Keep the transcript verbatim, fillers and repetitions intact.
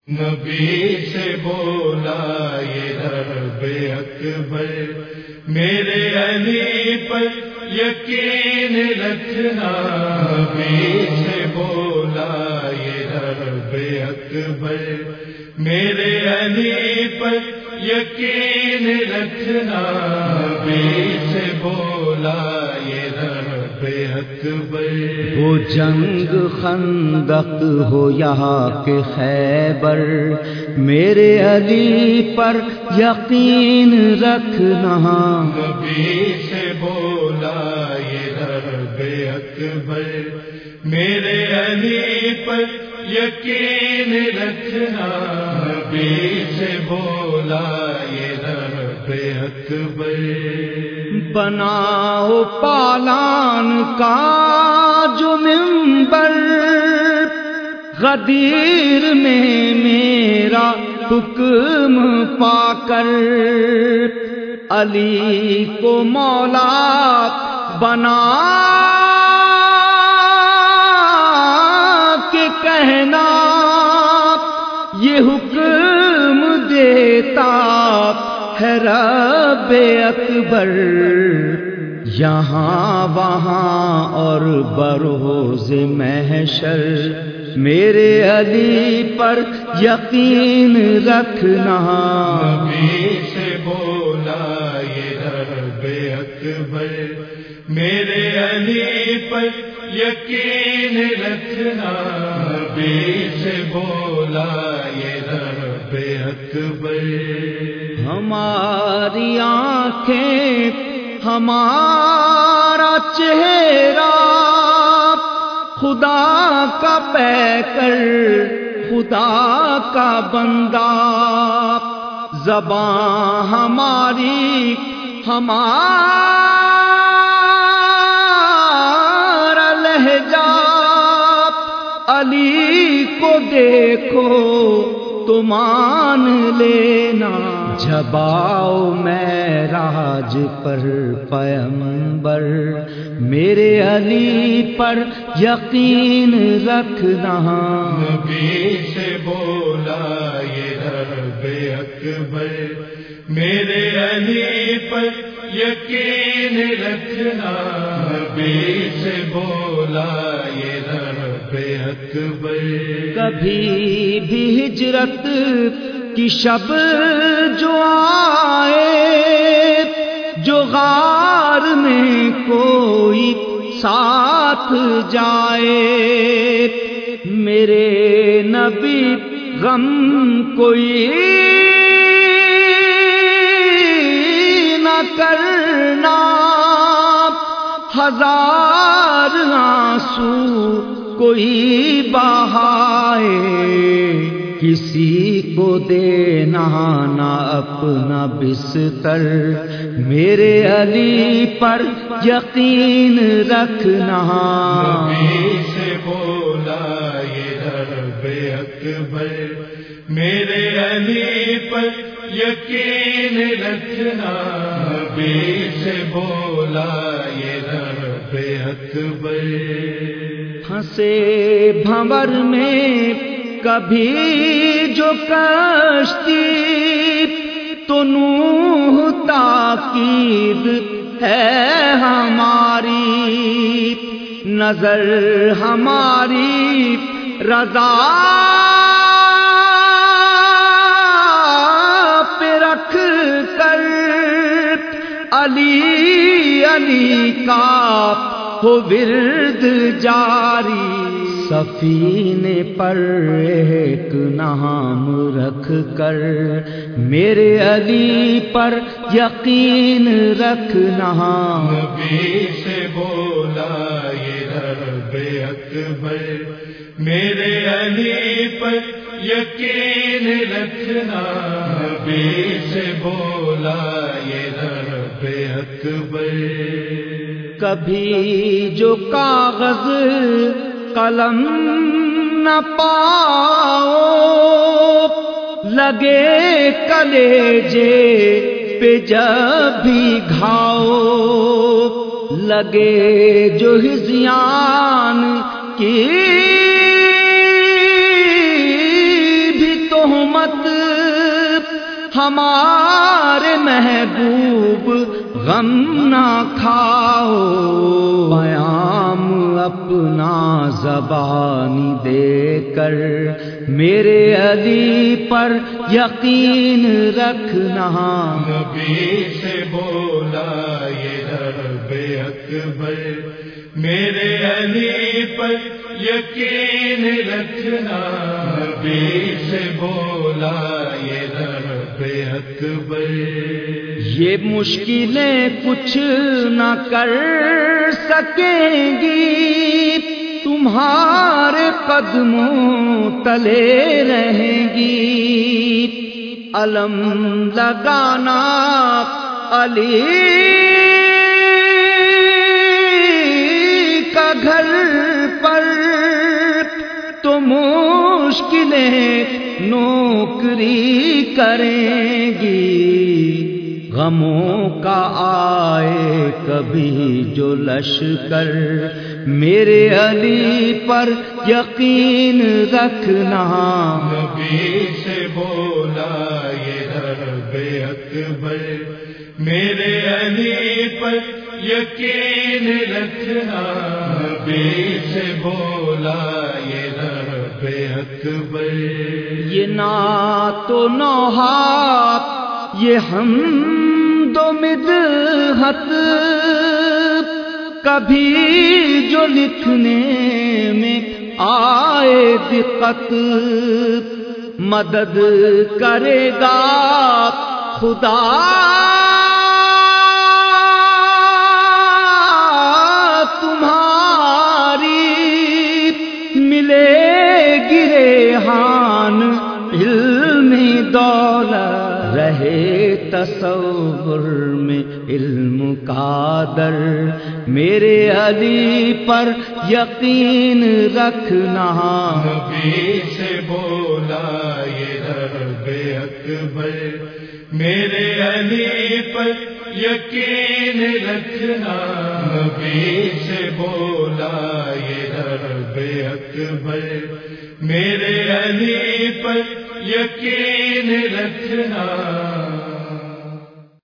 نبی سے بولا یہ رب اکبر، میرے علی پر یقین رکھنا، نبی سے بولا یہ رب اکبر، میرے علی پر یقین رکھنا، نبی سے بولا یہ رب اکبر۔ وہ جنگ خندق ہو یہاں کے خیبر، میرے علی پر یقین رکھنا، نبی سے بولا یہ رب اکبر، میرے علی پر یقین رکھنا، نبی سے بولا یہ رب اکبر۔ بناؤ پالان کا جو منبر، غدیر میں میرا حکم پا کر، علی کو مولا بنا کے کہنا، یہ حکم دیتا ہے رب اکبر، یہاں وہاں اور بروز محشر، میرے علی پر یقین رکھنا، نبی سے بولا یہ رب اکبر، میرے علی پر یقین رکھنا، نبی سے بولا یہ رب اکبر۔ ہماری آنکھیں ہمارا چہرہ، خدا کا پیکر خدا کا بندہ، زباں ہماری ہمارا لہجہ، علی کو دیکھو تو مان لینا، جب آؤ معراج پر پیغمبر، میرے علی پر یقین رکھنا، نبی سے بولا یہ رب اکبر، میرے علی پر یقین رکھنا، نبی سے بولا یہ رب اکبر۔ کبھی بھی ہجرت کی شب جو آئے، جو غار میں کوئی ساتھ جائے، میرے نبی غم کوئی نہ کرنا، ہزار آنسو کوئی بہائے، کسی کو دینا نہ اپنا بستر، میرے علی پر یقین رکھنا، نبی سے بولا یہ رب اکبر، میرے علی پر یقین رکھنا، نبی سے بولا یہ رب اکبر۔ ہنسے بھنور میں کبھی جو کشتی، تو نوح تاکید ہے ہماری، نظر ہماری رضا پہ رکھ کر، علی علی کا ہو ورد جاری، سفینے پر ایک نام رکھ کر، میرے علی پر یقین رکھنا، نبی سے بولا یہ رب اکبر، میرے علی پر یقین رکھنا، نبی سے بولا یہ رب اکبر۔ کبھی جو کاغذ قلم نہ پاؤ، لگے کلیجے پہ جب بھی گھاؤ، لگے جو ہزیان کی بھی تو مت ہمارے محبوب غم نہ کھاؤ، پیام اپنا زبانی دے کر میرے علی پر یقین رکھنا۔ نبی سے بولا یہ رب اکبر، میرے علی پر یقین رکھنا۔ نبی سے بولا یہ رب اکبر، یہ مشکلیں کچھ نہ کر سکیں گی، تمہارے قدموں تلے رہیں گی۔ علم لگانا علی کا گھر پر تو مشکلیں نوکری کریں گی۔ غموں کا آئے کبھی جو لشکر، میرے علی پر یقین رکھنا۔ نبی سے بولا یہ رب اکبر، میرے علی پر یقین رکھنا۔ نبی سے بولا یہ رب اکبر، یہ نعت و نوحات، یہ حمد و مدحت کبھی جو لکھنے میں آئے دقت، مدد کرے گا خدا تمہاری، ملے گی ریحان علم دولت، رہے تصور میں علم کا در، میرے علی پر یقین رکھنا۔ نبی سے بولا یہ رب اکبر، میرے علی پر یقین رکھنا۔ نبی سے بولا یہ رب اکبر، میرے علی پر یقین رکھنا۔